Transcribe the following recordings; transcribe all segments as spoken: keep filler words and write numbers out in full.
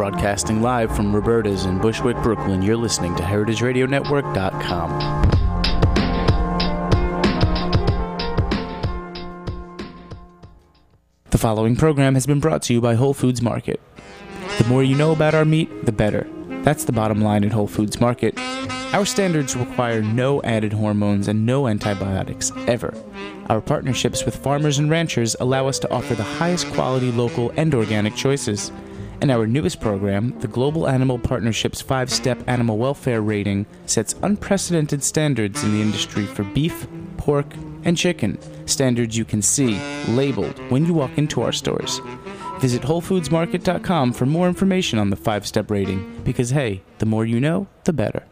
Broadcasting live from Roberta's in Bushwick, Brooklyn, you're listening to heritage radio network dot com. The following program has been brought to you by Whole Foods Market. The more you know about our meat, the better. That's the bottom line at Whole Foods Market. Our standards require no added hormones and no antibiotics, ever. Our partnerships with farmers and ranchers allow us to offer the highest quality local and organic choices. And our newest program, the Global Animal Partnership's five-step animal welfare rating, sets unprecedented standards in the industry for beef, pork, and chicken, standards you can see labeled when you walk into our stores. Visit Whole Foods Market dot com for more information on the five-step rating, because hey, the more you know, the better.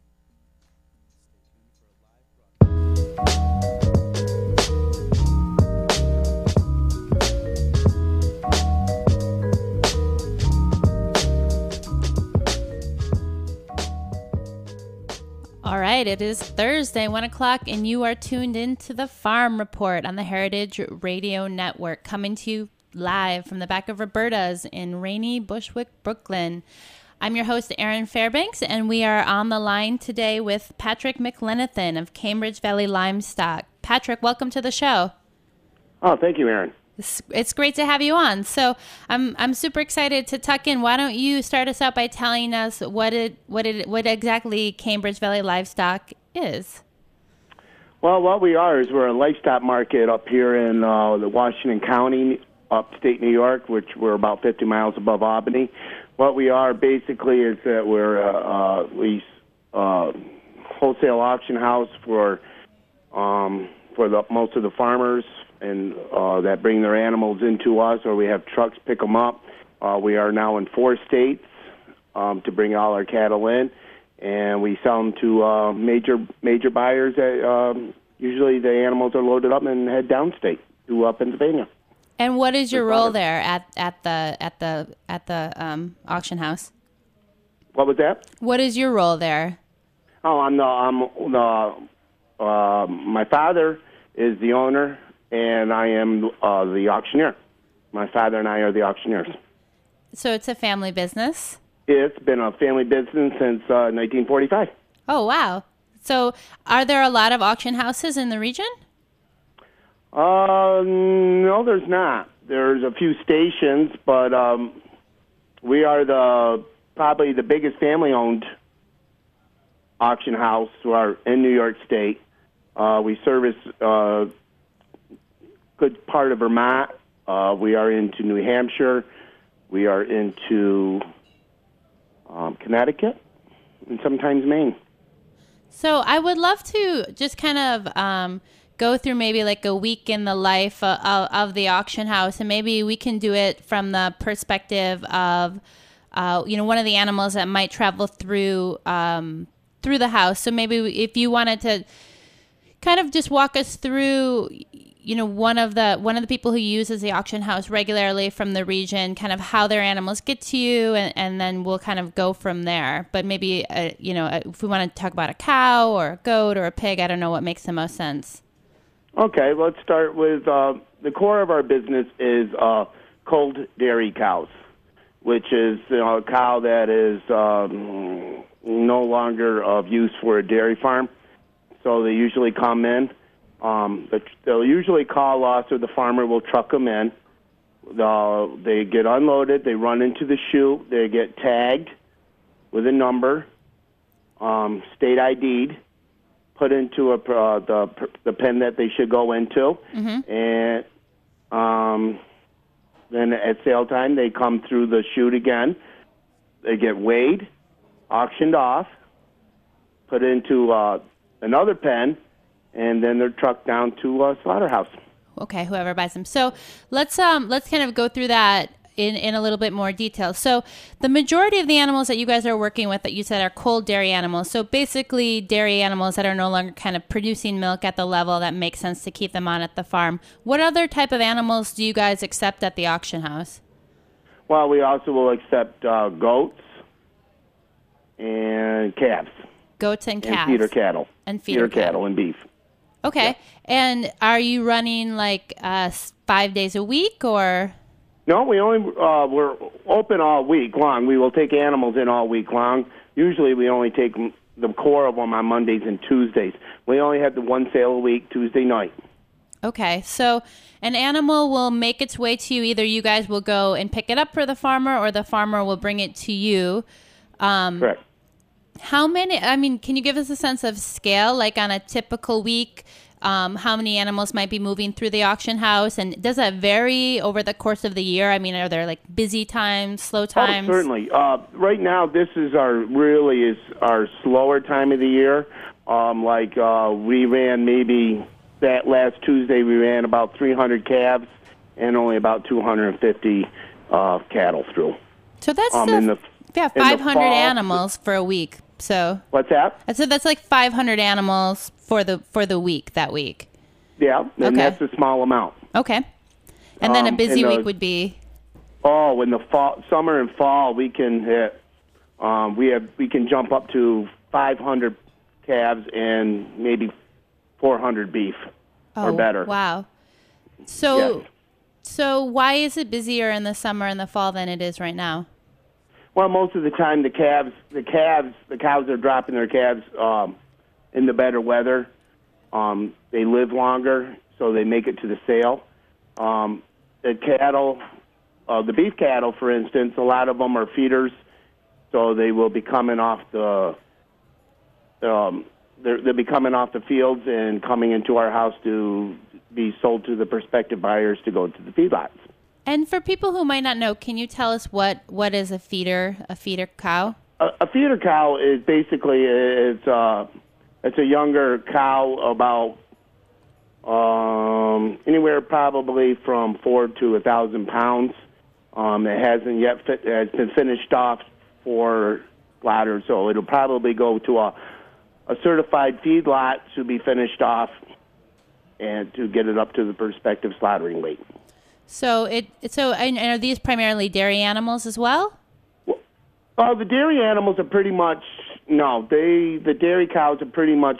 All right, it is Thursday, one o'clock, and you are tuned in to the Farm Report on the Heritage Radio Network, coming to you live from the back of Roberta's in rainy Bushwick, Brooklyn. I'm your host, Erin Fairbanks, and we are on the line today with Patrick McLenithan of Cambridge Valley Livestock. Patrick, welcome to the show. Oh, thank you, Erin. It's, it's great to have you on. So I'm I'm super excited to tuck in. Why don't you start us out by telling us what it what it what exactly Cambridge Valley Livestock is? Well, what we are is we're a livestock market up here in uh, the Washington County, upstate New York, which we're about fifty miles above Albany. What we are basically is that we're uh, uh, we uh, wholesale auction house for um, for the most of the farmers and uh, that bring their animals into us, or we have trucks pick them up. Uh, we are now in four states um, to bring all our cattle in, and we sell them to uh, major major buyers. That, um, usually the animals are loaded up and head downstate to uh, Pennsylvania. And what is your role there at, at the at the at the um, auction house? What was that? What is your role there? Oh, I'm the I'm the uh, my father is the owner, and I am uh, the auctioneer. My father and I are the auctioneers. So it's a family business? It's been a family business since uh, nineteen forty-five. Oh, wow. So are there a lot of auction houses in the region? Uh, no, there's not. There's a few stations, but um, we are the probably the biggest family-owned auction house in New York State. Uh, we service uh good part of Vermont. Uh, we are into New Hampshire. We are into um, Connecticut and sometimes Maine. So I would love to just kind of um, go through maybe like a week in the life of, of the auction house, and maybe we can do it from the perspective of, uh, you know, one of the animals that might travel through um, through the house. So maybe if you wanted to kind of just walk us through, you know, one of the one of the people who uses the auction house regularly from the region, kind of how their animals get to you, and, and then we'll kind of go from there. But maybe, uh, you know, if we want to talk about a cow or a goat or a pig, I don't know what makes the most sense. Okay, let's start with uh, the core of our business is uh, cold dairy cows, which is, you know, a cow that is um, no longer of use for a dairy farm. So they usually come in. Um, but they'll usually call us, or the farmer will truck them in. Uh, they get unloaded. They run into the chute. They get tagged with a number, um, state I D'd, put into a, uh, the the pen that they should go into, mm-hmm. and um, then at sale time they come through the chute again. They get weighed, auctioned off, put into uh, another pen, and then they're trucked down to a slaughterhouse. Okay, whoever buys them. So let's um let's kind of go through that in, in a little bit more detail. So the majority of the animals that you guys are working with that you said are cold dairy animals. So basically dairy animals that are no longer kind of producing milk at the level that makes sense to keep them on at the farm. What other type of animals do you guys accept at the auction house? Well, we also will accept uh, goats and calves. Goats and calves. And feeder cattle. And feeder, feeder cattle. cattle and beef. Okay. Yeah. And are you running like uh, five days a week or? No, we only uh, we're open all week long. We will take animals in all week long. Usually, we only take the core of them on Mondays and Tuesdays. We only have the one sale a week, Tuesday night. Okay, so an animal will make its way to you. Either you guys will go and pick it up for the farmer, or the farmer will bring it to you. Um, Correct. How many, I mean, can you give us a sense of scale, like on a typical week, um, how many animals might be moving through the auction house? And does that vary over the course of the year? I mean, are there like busy times, slow times? Oh, certainly. Uh, right now, this is our really is our slower time of the year. Um, like uh, we ran maybe that last Tuesday, we ran about three hundred calves and only about two hundred fifty uh, cattle through. So that's um, still, in the, yeah, in five the hundred fall, animals for a week. So what's that? I said that's like five hundred animals for the for the week that week. Yeah, and Okay. that's a small amount. Okay. And then a Um, busy and the- week would be Oh, in the fall, summer and fall, we can hit. Um, we have we can jump up to five hundred calves and maybe four hundred beef or better. Wow. So Yes. so why is it busier in the summer and the fall than it is right now? Well, most of the time, the calves, the calves, the cows are dropping their calves um, in the better weather. Um, they live longer, so they make it to the sale. Um, the cattle, uh, the beef cattle, for instance, a lot of them are feeders, so they will be coming off the. Um, they're, they'll be coming off the fields and coming into our house to be sold to the prospective buyers to go to the feedlots. And for people who might not know, can you tell us what, what is a feeder, a feeder cow? A, a feeder cow is basically it's uh it's a younger cow about um, anywhere probably from four to a thousand pounds. Um, it hasn't yet fit, it's been finished off for slaughter, so it'll probably go to a a certified feedlot to be finished off and to get it up to the prospective slaughtering weight. So it so and are these primarily dairy animals as well? Uh, the dairy animals are pretty much no. They the dairy cows are pretty much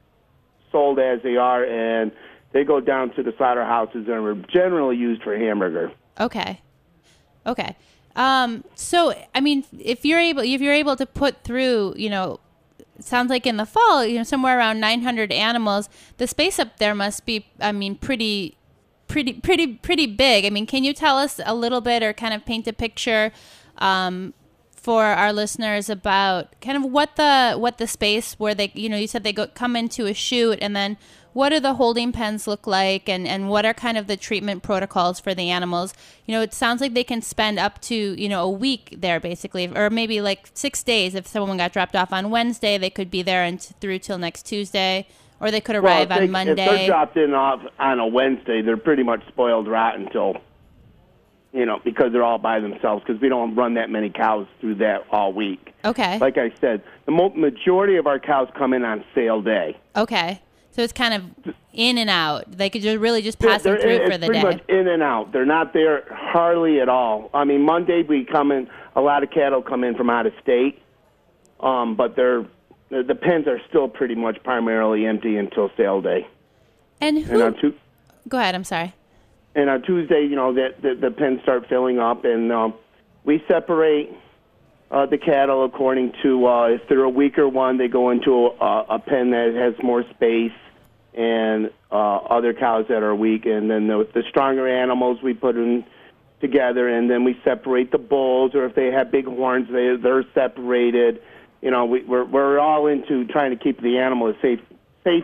sold as they are, and they go down to the slaughterhouses and are generally used for hamburger. Okay, okay. Um, so I mean, if you're able, if you're able to put through, you know, it sounds like in the fall, you know, somewhere around nine hundred animals, the space up there must be, I mean, pretty. Pretty, pretty, pretty big. I mean, can you tell us a little bit, or kind of paint a picture um, for our listeners about kind of what the what the space where they, you know, you said they go come into a chute, and then what do the holding pens look like, and, and what are kind of the treatment protocols for the animals? You know, it sounds like they can spend up to, you know, a week there basically, or maybe like six days. If someone got dropped off on Wednesday, they could be there and through till next Tuesday. Or they could arrive well, if on they, Monday. If they're dropped in off on a Wednesday, they're pretty much spoiled rotten until, you know, because they're all by themselves, because we don't run that many cows through that all week. Okay. Like I said, the mo- majority of our cows come in on sale day. Okay. So it's kind of in and out. They could just really just pass They're, them through it's for the pretty day. much in and out. They're not there hardly at all. I mean, Monday we come in, a lot of cattle come in from out of state, um, but they're The, the pens are still pretty much primarily empty until sale day. And And who? on, tu- Go ahead. I'm sorry. and on Tuesday, you know, the, the, the pens start filling up, and um, we separate uh, the cattle according to uh, if they're a weaker one, they go into a, a pen that has more space, and uh, other cows that are weak, and then the, the stronger animals we put in together, and then we separate the bulls, or if they have big horns, they they're separated. You know, we, we're we're all into trying to keep the animal as safe safe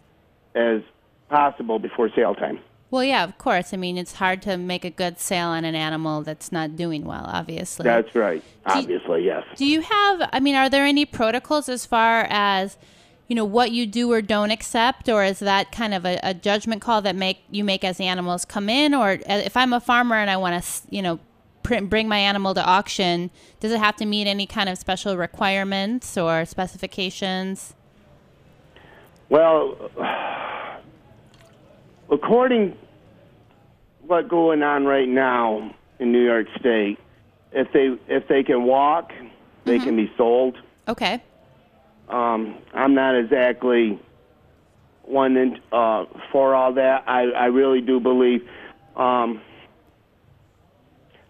as possible before sale time. Well, yeah, of course. I mean, it's hard to make a good sale on an animal that's not doing well, obviously. That's right. Do you- Obviously, yes. Do you have, I mean, are there any protocols as far as, you know, what you do or don't accept, or is that kind of a, a judgment call that make you make as the animals come in? Or if I'm a farmer and I want to, you know, print, bring my animal to auction, does it have to meet any kind of special requirements or specifications? Well, according what's going on right now in New York State, if they if they can walk, they Mm-hmm. can be sold. Okay. Um, I'm not exactly one in, uh, for all that. I, I really do believe um,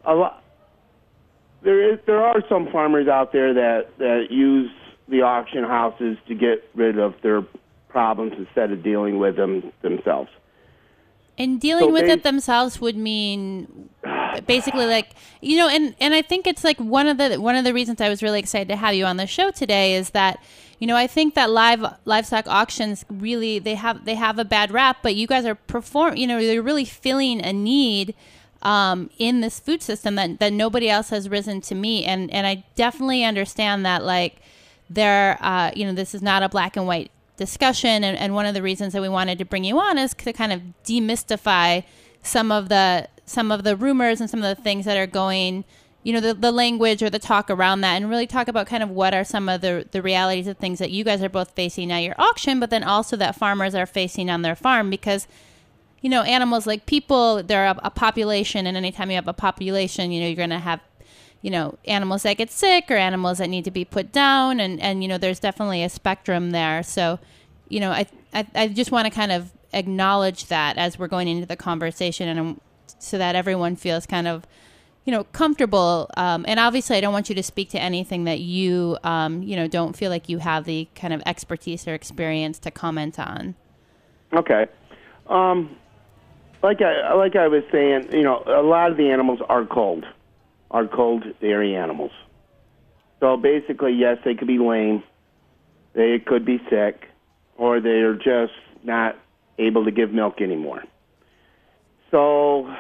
a lot. There is there are some farmers out there that, that use the auction houses to get rid of their problems instead of dealing with them themselves. And dealing So with they- it themselves would mean basically like, you know, and, and I think it's like one of the one of the reasons I was really excited to have you on the show today is that, you know, I think that live livestock auctions really they have they have a bad rap, but you guys are perform you know, they're really filling a need um, in this food system that, that nobody else has risen to meet. And and I definitely understand that like there uh, you know, this is not a black and white discussion, and, and one of the reasons that we wanted to bring you on is to kind of demystify some of the some of the rumors and some of the things that are going, you know, the, the language or the talk around that, and really talk about kind of what are some of the the realities of things that you guys are both facing at your auction, but then also that farmers are facing on their farm, because, you know, animals like people, they're a, a population, and anytime you have a population, you know, you're going to have, you know, animals that get sick or animals that need to be put down. And, and you know, there's definitely a spectrum there. So, you know, I I, I just want to kind of acknowledge that as we're going into the conversation, and um, so that everyone feels kind of, you know, comfortable. Um, and obviously, I don't want you to speak to anything that you, um, you know, don't feel like you have the kind of expertise or experience to comment on. Okay. Um, like I like I was saying, you know, a lot of the animals are cold. Are cold dairy animals. So basically, yes, they could be lame, they could be sick, or they're just not able to give milk anymore. So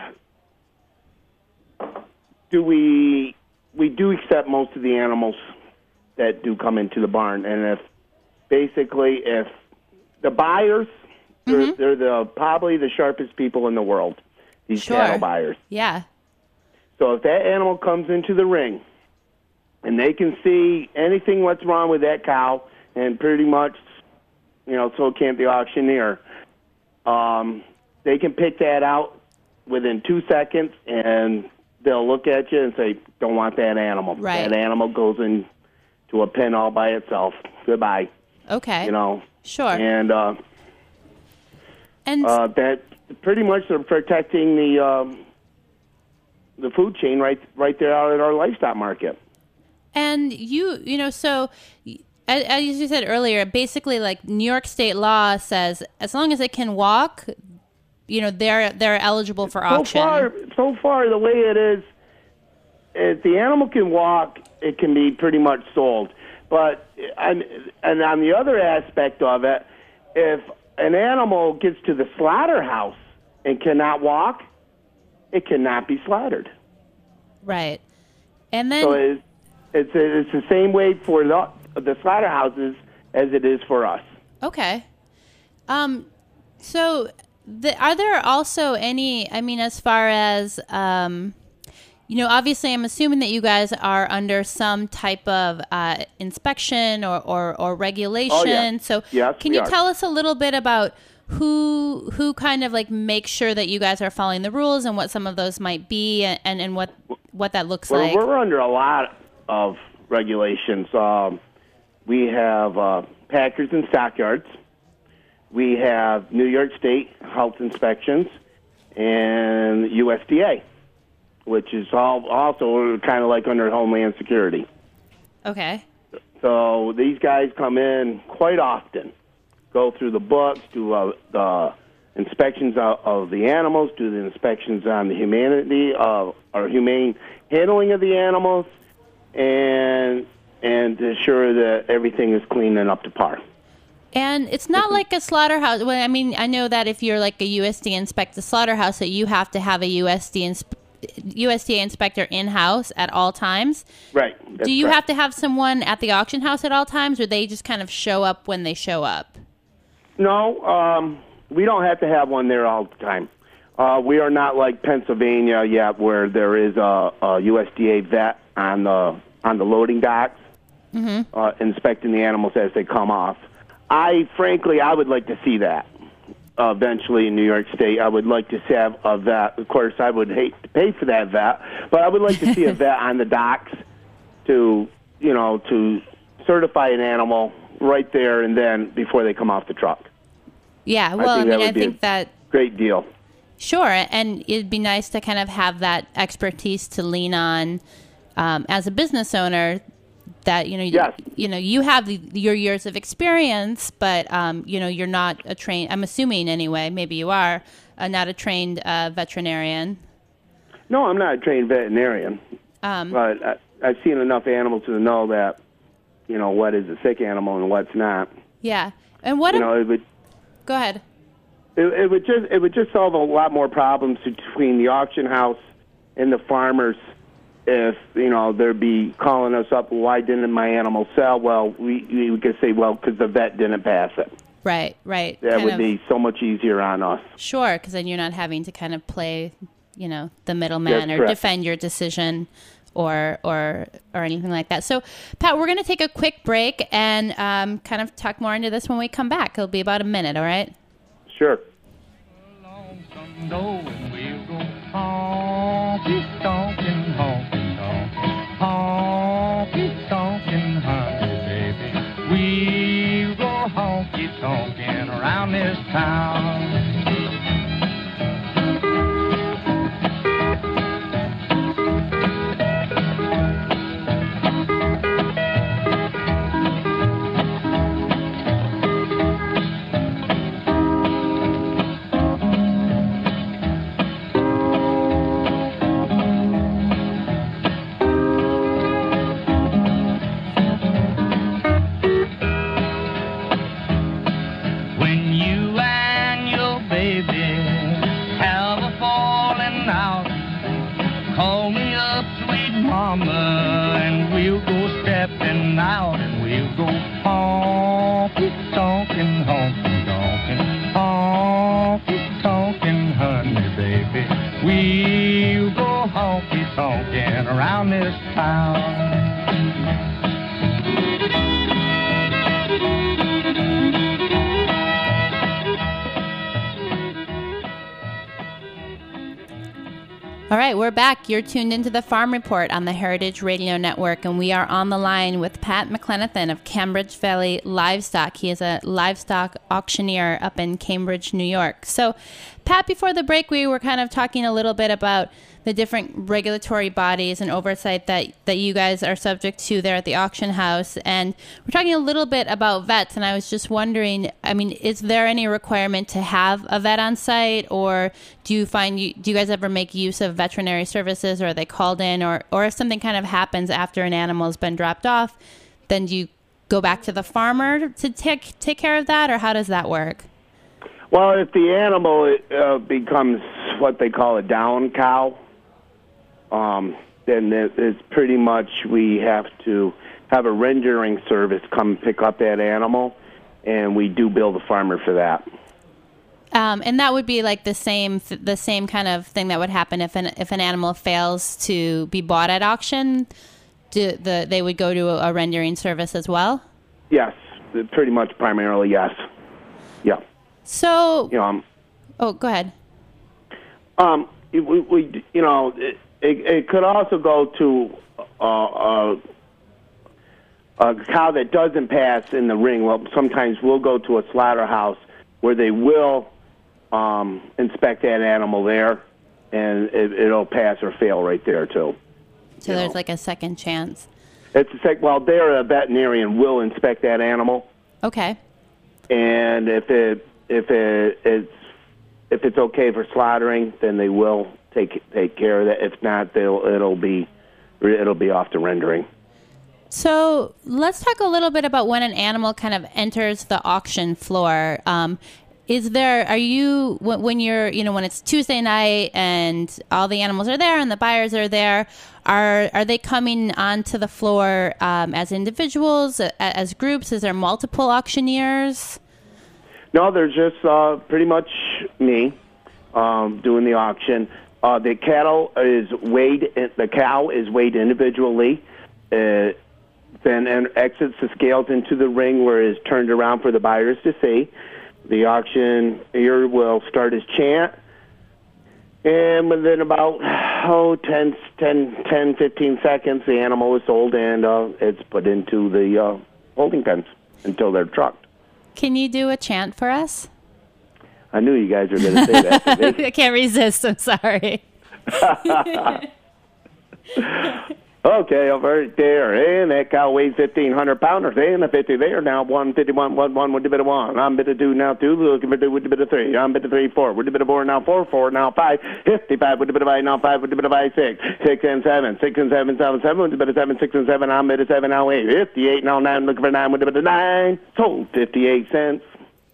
do we we do accept most of the animals that do come into the barn, and if basically if the buyers, Mm-hmm. they're, they're the probably the sharpest people in the world, these Sure. cattle buyers. Yeah. So if that animal comes into the ring and they can see anything what's wrong with that cow, and pretty much, you know, so can't the auctioneer, um, they can pick that out within two seconds, and they'll look at you and say, don't want that animal. Right. That animal goes into a pen all by itself. Goodbye. Okay. You know. Sure. And uh, And uh, that pretty much they're protecting the... Um, the food chain right right there out at our livestock market. And you, you know, so as, as you said earlier, basically like New York state law says as long as it can walk, you know, they're they're eligible for So auction. far, so far, the way it is, if the animal can walk, it can be pretty much sold. But and, and on the other aspect of it, if an animal gets to the slaughterhouse and cannot walk, it cannot be slaughtered. Right. And then So it's it's, it's the same way for the, the slaughterhouses as it is for us. okay. Um so the, are there also any, I mean, as far as um you know, obviously I'm assuming that you guys are under some type of uh, inspection or, or, or regulation. Oh, yeah. So Yes, can we you are. tell us a little bit about who who kind of like makes sure that you guys are following the rules, and what some of those might be, and, and, and what what that looks Well, like? we're under a lot of regulations. Um, we have uh, Packers and Stockyards. We have New York State health inspections and U S D A, which is all also kind of like under Homeland Security. Okay. So these guys come in quite often, go through the books, do uh, the inspections of, of the animals, do the inspections on the humanity of or humane handling of the animals, and and ensure that everything is clean and up to par. And it's not like a slaughterhouse. Well, I mean, I know that if you're like a U S D A inspect the slaughterhouse, that you have to have a U S D insp- U S D A inspector in-house at all times. Right. That's Do you correct. have to have someone at the auction house at all times, or they just kind of show up when they show up? No, um, we don't have to have one there all the time. Uh, we are not like Pennsylvania yet, where there is a, a U S D A vet on the on the loading docks, mm-hmm. uh, inspecting the animals as they come off. I frankly, I would like to see that uh, eventually in New York State. I would like to have a vet. Of course, I would hate to pay for that vet, but I would like to see a vet on the docks to, you know, to certify an animal right there and then before they come off the truck. Yeah, well, I, think that mean, I would be think a that Great deal. Sure, and it'd be nice to kind of have that expertise to lean on um, as a business owner. That you know, Yes. you, you know, you have the, your years of experience, but um, you know, you're not a trained. I'm assuming anyway. Maybe you are uh, not a trained uh, veterinarian. No, I'm not a trained veterinarian, Um, but I, I've seen enough animals to know that, you know, what is a sick animal and what's not. yeah, and what? You ab- know, it would go ahead. it, it would just it would just solve a lot more problems between the auction house and the farmers. If, you know, they'd be calling us up, why didn't my animal sell? Well, we, we could say, well, because the vet didn't pass it. Right, right. That Kind would of- be so much easier on us. Sure, because then you're not having to kind of play, you know, the middleman That's or correct. defend your decision or or or anything like that. So, Pat, we're going to take a quick break and um, kind of talk more into this when we come back. It'll be about a minute, all right? Sure. Lonesome road, we'll go honky tonkin', honky tonkin', honky tonkin', honey baby. We'll go honky tonkin' around this town. When you and your baby have a falling out, call me up, sweet mama, and we'll go stepping out, and we'll go honky tonkin', honky tonkin', honky tonkin', honey baby. We'll go honky tonkin' around this town. All right, we're back. You're tuned into the Farm Report on the Heritage Radio Network, and we are on the line with Pat McLenithan of Cambridge Valley Livestock. He is a livestock auctioneer up in Cambridge, New York. So, Pat, before the break, we were kind of talking a little bit about the different regulatory bodies and oversight that, that you guys are subject to there at the auction house. And we're talking a little bit about vets, and I was just wondering, I mean, is there any requirement to have a vet on site, or do you find you, do you guys ever make use of veterinary services, or are they called in, or, or if something kind of happens after an animal has been dropped off, then do you go back to the farmer to take, take care of that, or how does that work? Well, if the animal uh, becomes what they call a down cow, um, then it- it's pretty much we have to have a rendering service come pick up that animal, and we do bill the farmer for that. Um, and that would be like the same th- the same kind of thing that would happen if an if an animal fails to be bought at auction. Do the they would go to a, a rendering service as well? Yes, pretty much primarily yes. Yeah. So, You know, um, oh, go ahead. um, we, we you know, it, it, it could also go to uh, uh, a cow that doesn't pass in the ring. Well, sometimes we'll go to a slaughterhouse where they will um, inspect that animal there, and it, it'll pass or fail right there too. So You there's know. like a second chance. It's a sec- well, there a veterinarian will inspect that animal, Okay. and if it if it it's if it's okay for slaughtering, then they will take take care of that. If not, they'll it'll be it'll be off to rendering. So let's talk a little bit about when an animal kind of enters the auction floor. Um, is there, are you, when when you're, you know, when it's Tuesday night and all the animals are there and the buyers are there, are are they coming onto the floor um, as individuals, a- as groups? Is there multiple auctioneers? No, they're just uh, pretty much me um, doing the auction. Uh, the cattle is weighed. The cow is weighed individually. Uh, then and exits the scales into the ring where it is turned around for the buyers to see. The auctioneer will start his chant, and within about oh, ten, ten, ten, fifteen seconds, the animal is sold and uh, it's put into the uh, holding pens until they're trucked. Can you do a chant for us? I knew you guys were going to say that. I can't resist. I'm sorry. Okay, over there, and that cow weighs fifteen hundred pounders, and the fifty there now, one fifty-one, one, one, with a bit of one. I'm bit of two now, two, looking for two with a bit of three. I'm bit of three, four, with a bit of four now, four, four now, five, fifty-five with a bit of five now, five with a bit of five, six, six and seven, six and seven, seven, seven with a bit of seven, six and seven, I'm bit of seven now, eight, fifty-eight now, nine, looking for nine with a bit of nine, sold fifty-eight cents.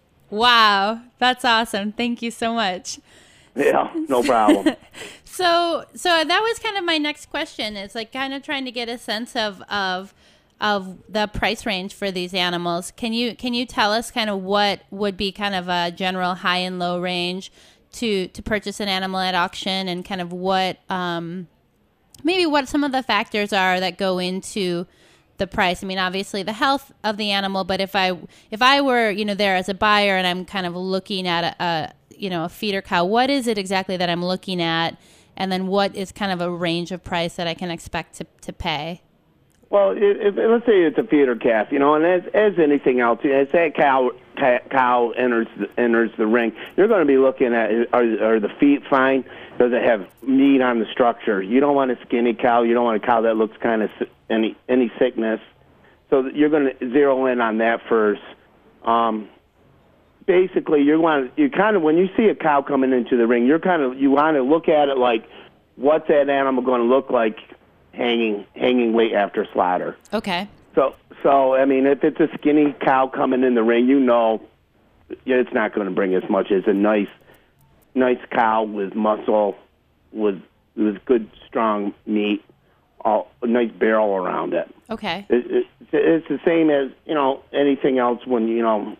Wow, that's awesome. Thank you so much. Yeah, no problem. So, so that was kind of my next question. It's like kind of trying to get a sense of of of the price range for these animals. Can you can you tell us kind of what would be kind of a general high and low range to to purchase an animal at auction, and kind of what um, maybe what some of the factors are that go into the price? I mean, obviously the health of the animal, but if I if I were you know there as a buyer and I'm kind of looking at a, a you know a feeder cow, what is it exactly that I'm looking at? And then what is kind of a range of price that I can expect to, to pay? Well, if, let's say it's a feeder calf, you know, and as as anything else, as that cow cow enters the, enters the ring, you're going to be looking at are, are the feet fine? Does it have meat on the structure? You don't want a skinny cow. You don't want a cow that looks kind of any any sickness. So you're going to zero in on that first. Um, Basically, you want you kind of when you see a cow coming into the ring, you're kind of you want to look at it like, what's that animal going to look like hanging hanging weight after slaughter? Okay. So so I mean, if it's a skinny cow coming in the ring, you know, it's not going to bring as much as a nice nice cow with muscle, with with good strong meat, all a nice barrel around it. Okay. It, it, it's the same as you know anything else when you know.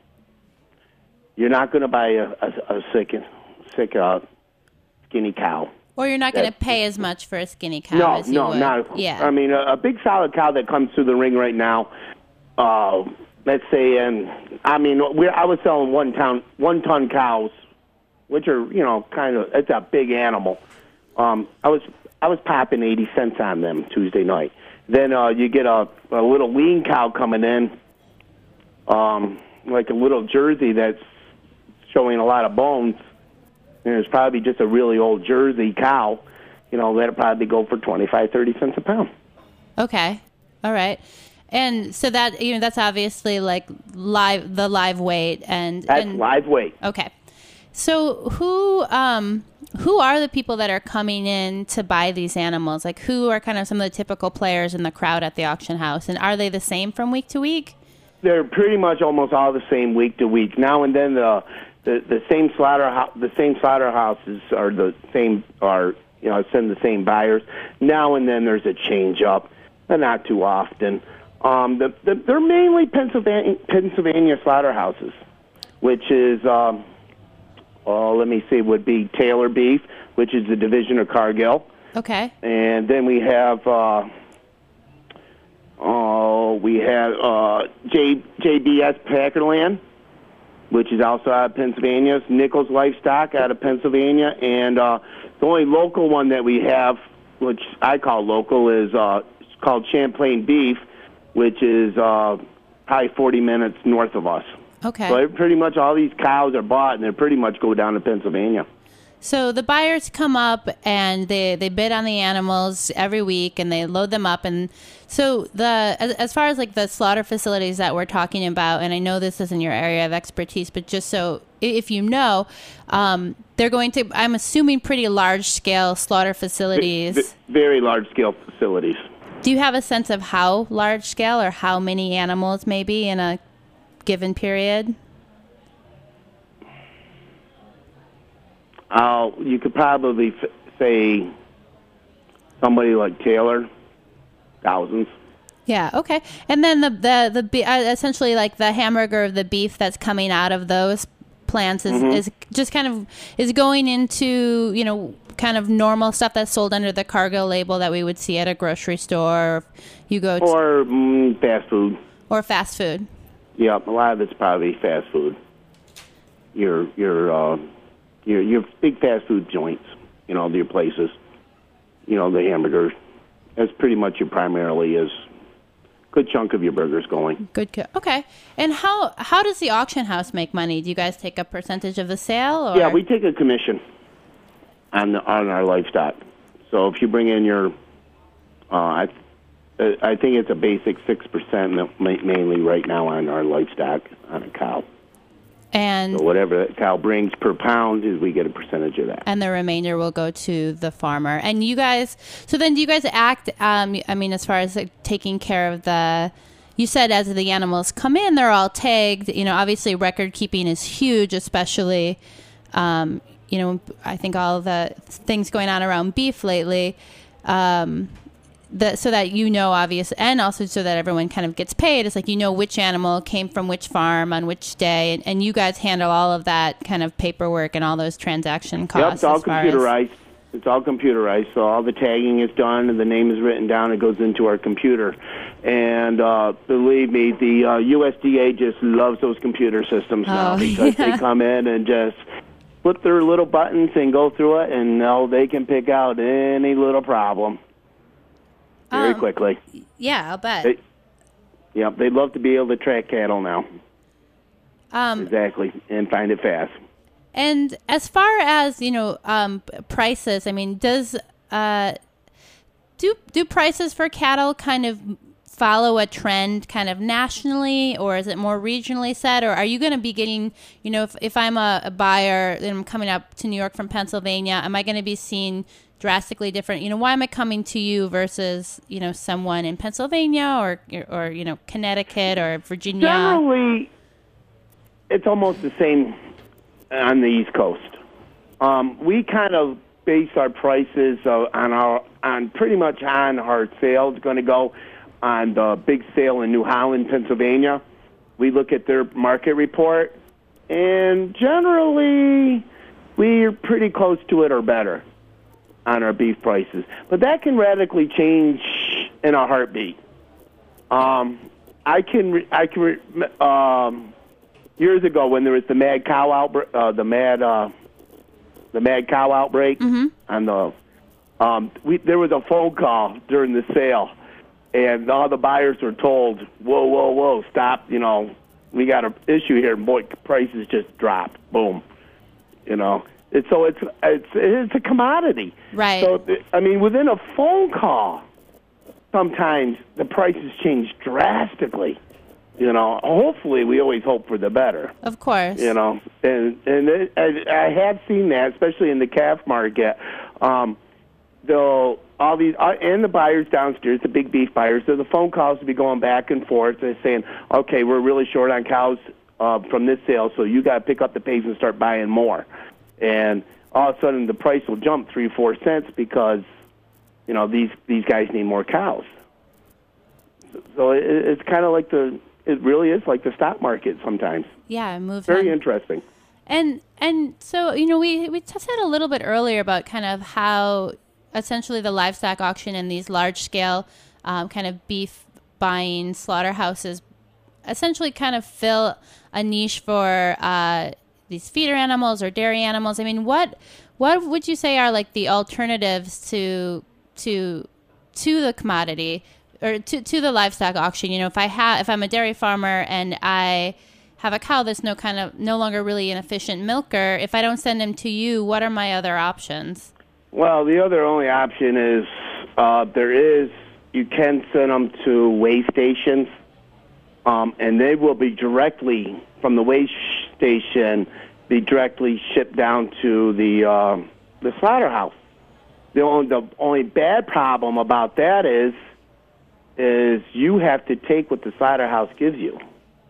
You're not going to buy a, a, a sick, sick uh, skinny cow. Or you're not going to pay as much for a skinny cow no, as you no, would. not. Yeah. I mean, a, a big solid cow that comes through the ring right now. Uh, let's say, and I mean, we're, I was selling one ton, one ton cows, which are you know kind of it's a big animal. Um, I was I was popping eighty cents on them Tuesday night. Then uh, you get a, a little lean cow coming in, um, like a little Jersey that's showing a lot of bones, and it's probably just a really old Jersey cow, you know, that'll probably go for twenty-five, thirty cents a pound. Okay. All right. And so that, you know, that's obviously like live, the live weight and. That's and, live weight. Okay. So who, um, who are the people that are coming in to buy these animals? Like who are kind of some of the typical players in the crowd at the auction house? And are they the same from week to week? They're pretty much almost all the same week to week. Now and then the the, the same slaughterhouse the same slaughterhouses are the same are you know send the same buyers. Now and then there's a change up, but not too often. Um, the, the, they're mainly Pennsylvania Pennsylvania slaughterhouses, which is um, oh let me see would be Taylor Beef, which is the division of Cargill. Okay. And then we have. Uh, Oh, we have uh, J, JBS Packerland, which is also out of Pennsylvania. Nichols Livestock out of Pennsylvania. And uh, the only local one that we have, which I call local, is uh, it's called Champlain Beef, which is uh, probably forty minutes north of us. Okay. So pretty much all these cows are bought, and they pretty much go down to Pennsylvania. So the buyers come up and they, they bid on the animals every week and they load them up. And so the as, as far as like the slaughter facilities that we're talking about, and I know this isn't your area of expertise, but just so if you know, um, they're going to, I'm assuming, pretty large scale slaughter facilities. V- very large scale facilities. Do you have a sense of how large scale or how many animals maybe in a given period? Uh, you could probably f- say somebody like Taylor, thousands. Yeah. Okay. And then the the the be- uh, essentially like the hamburger of the beef that's coming out of those plants is, mm-hmm. is just kind of is going into you know kind of normal stuff that's sold under the Cargill label that we would see at a grocery store. Or you go to, or mm, fast food or fast food. Yep, a lot of it's probably fast food. Your your. Uh, Your, your big fast food joints, you know, your places, you know, the hamburgers. That's pretty much your primarily is good chunk of your burgers going. Good. Co- okay. And how how does the auction house make money? Do you guys take a percentage of the sale? Or? Yeah, we take a commission on the, on our livestock. So if you bring in your, uh, I, I think it's a basic six percent mainly right now on our livestock on a cow. And so whatever that cow brings per pound, is we get a percentage of that. And the remainder will go to the farmer. And you guys, so then do you guys act, um, I mean, as far as like, taking care of the, you said as the animals come in, they're all tagged. You know, obviously record keeping is huge, especially, um, you know, I think all the things going on around beef lately. Um, The, so that you know, obvious, and also so that everyone kind of gets paid. It's like you know which animal came from which farm on which day, and, and you guys handle all of that kind of paperwork and all those transaction costs. Yep, it's all as far computerized. As... It's all computerized, so all the tagging is done, and the name is written down. It goes into our computer, and uh, believe me, the uh, U S D A just loves those computer systems now oh, because yeah. they come in and just flip their little buttons and go through it, and now they can pick out any little problem. Very Um, quickly. Yeah, I'll bet. They, yeah, they'd love to be able to track cattle now. Um, exactly, and find it fast. And as far as, you know, um, prices, I mean, does uh, do do prices for cattle kind of follow a trend kind of nationally, or is it more regionally set? Or are you going to be getting, you know, if, if I'm a, a buyer and I'm coming up to New York from Pennsylvania, am I going to be seeing drastically different, you know, why am I coming to you versus, you know, someone in Pennsylvania or, or, you know, Connecticut or Virginia? Generally, it's almost the same on the East Coast. Um, we kind of base our prices uh, on our, on pretty much on our sales going to go on the big sale in New Holland, Pennsylvania. We look at their market report, and generally, we're pretty close to it or better on our beef prices. But that can radically change in a heartbeat. Um, I can, re- I can, re- um, years ago when there was the mad cow outbreak, uh, the mad, uh, the mad cow outbreak mm-hmm. on the, um, we there was a phone call during the sale, and all the buyers were told, "Whoa, whoa, whoa, stop! You know, we got an issue here." Boy, prices just dropped. Boom. You know. It's, so it's it's it's a commodity, right? So I mean, within a phone call, sometimes the prices change drastically. You know, hopefully, we always hope for the better. Of course. You know, and and it, I, I have seen that, especially in the calf market. Um, they'll all these uh, and the buyers downstairs, the big beef buyers. So the phone calls will be going back and forth. They're saying, "Okay, we're really short on cows uh, from this sale, so you got to pick up the pace and start buying more." And all of a sudden, the price will jump three, four cents because, you know, these these guys need more cows. So it, it's kind of like the, it really is like the stock market sometimes. Yeah, it moves. Very on. interesting. And and so you know, we we said a little bit earlier about kind of how essentially the livestock auction and these large scale um, kind of beef buying slaughterhouses essentially kind of fill a niche for uh, these feeder animals or dairy animals. I mean, what what would you say are like the alternatives to to to the commodity or to, to the livestock auction? You know, if I have if I'm a dairy farmer and I have a cow that's no kind of no longer really an efficient milker, if I don't send him to you, what are my other options? Well, the other only option is uh, there is you can send them to weigh stations, um, and they will be directly from the weigh station be directly shipped down to the uh, the slaughterhouse. The only the only bad problem about that is is you have to take what the slaughterhouse gives you.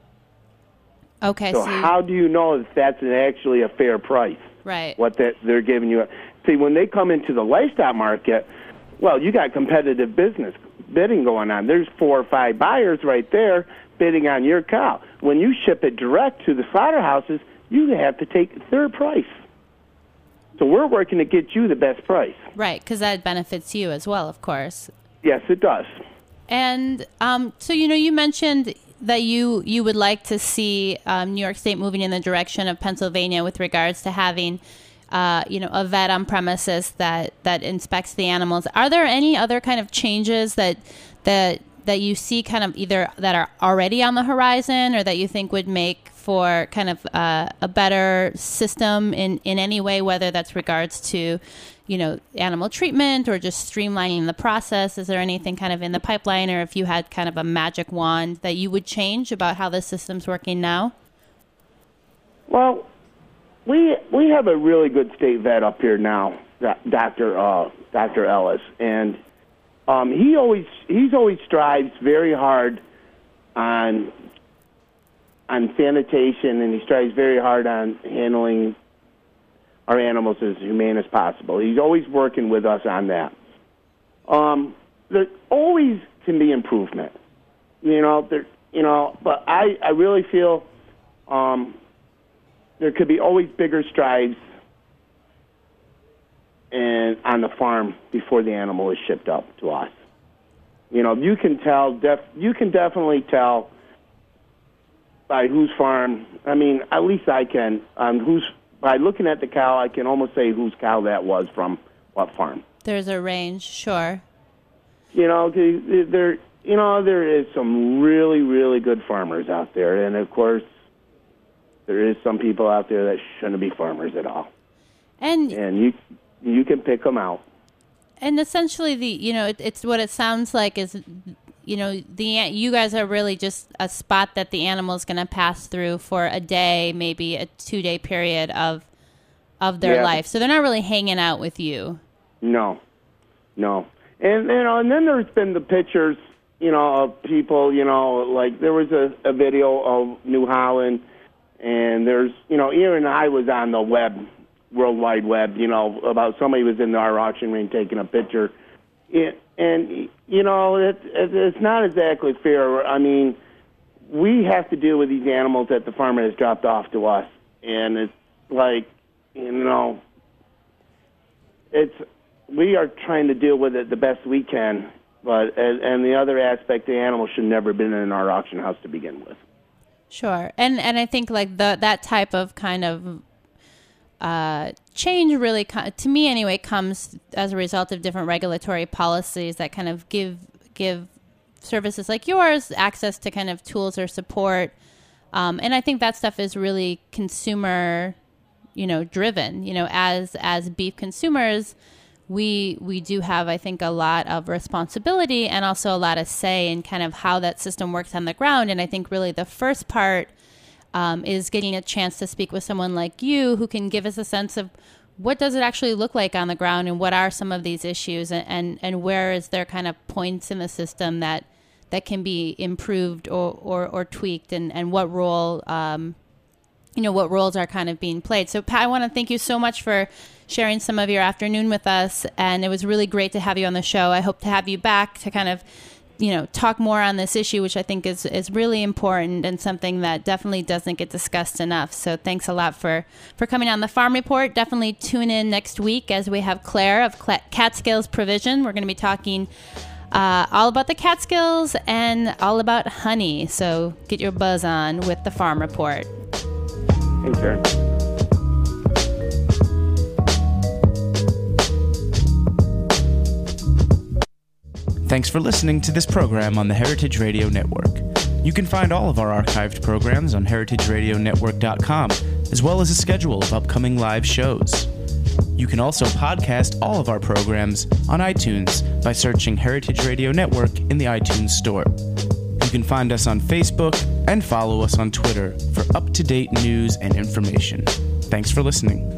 Okay. So, so how do you know if that's an actually a fair price? Right. What that they're giving you. See, when they come into the livestock market, well, you got competitive business bidding going on. There's four or five buyers right there bidding on your cow. When you ship it direct to the slaughterhouses, you have to take their price. So we're working to get you the best price. Right, because that benefits you as well, of course. Yes, it does. And um, so, you know, you mentioned that you, you would like to see um, New York State moving in the direction of Pennsylvania with regards to having, uh, you know, a vet on premises that, that inspects the animals. Are there any other kind of changes that that that you see kind of either that are already on the horizon or that you think would make for kind of uh, a better system in, in any way, whether that's regards to, you know, animal treatment or just streamlining the process? Is there anything kind of in the pipeline, or if you had kind of a magic wand that you would change about how the system's working now? Well, we we have a really good state vet up here now, Doctor Uh, Doctor Ellis, and um, he always he's always strives very hard on on sanitation, and he strives very hard on handling our animals as humane as possible. He's always working with us on that. Um, there always can be improvement, you know. There, you know, but I, I really feel um, there could be always bigger strides and on the farm before the animal is shipped up to us. You know, you can tell. Def, you can definitely tell by whose farm. I mean, at least I can. Um, who's by looking at the cow, I can almost say whose cow that was from what farm. There's a range, sure. You know, there. You know, there is some really, really good farmers out there, and of course, there is some people out there that shouldn't be farmers at all. And and you you can pick them out. And essentially, the you know, it, it's what it sounds like is, you know, the you guys are really just a spot that the animal is going to pass through for a day, maybe a two day period of of their yeah. life. So they're not really hanging out with you. No, no, and you know, and then there's been the pictures, you know, of people, you know, like there was a, a video of New Holland, and there's, you know, even I was on the web. World Wide Web, you know, about somebody was in our auction ring taking a picture. It, and, you know, it, it, it's not exactly fair. I mean, we have to deal with these animals that the farmer has dropped off to us. And it's like, you know, it's we are trying to deal with it the best we can. But and, and the other aspect, the animal should never have been in our auction house to begin with. Sure. And, and I think, like, the that type of kind of Uh, change really, co- to me anyway, comes as a result of different regulatory policies that kind of give give services like yours access to kind of tools or support. Um, and I think that stuff is really consumer, you know, driven. You know, as as beef consumers, we we do have, I think, a lot of responsibility and also a lot of say in kind of how that system works on the ground. And I think really the first part Um, is getting a chance to speak with someone like you who can give us a sense of what does it actually look like on the ground and what are some of these issues, and, and, and where is there kind of points in the system that that can be improved or, or, or tweaked, and, and what role, um, you know, what roles are kind of being played. So, Pat, I want to thank you so much for sharing some of your afternoon with us, and it was really great to have you on the show. I hope to have you back to kind of, you know, talk more on this issue, which I think is, is really important and something that definitely doesn't get discussed enough. So thanks a lot for, for coming on the Farm Report. Definitely tune in next week as we have Claire of Catskills Provision. We're going to be talking uh, all about the Catskills and all about honey. So get your buzz on with the Farm Report. Thanks, Aaron. Thanks for listening to this program on the Heritage Radio Network. You can find all of our archived programs on heritage radio network dot com, as well as a schedule of upcoming live shows. You can also podcast all of our programs on iTunes by searching Heritage Radio Network in the iTunes Store. You can find us on Facebook and follow us on Twitter for up-to-date news and information. Thanks for listening.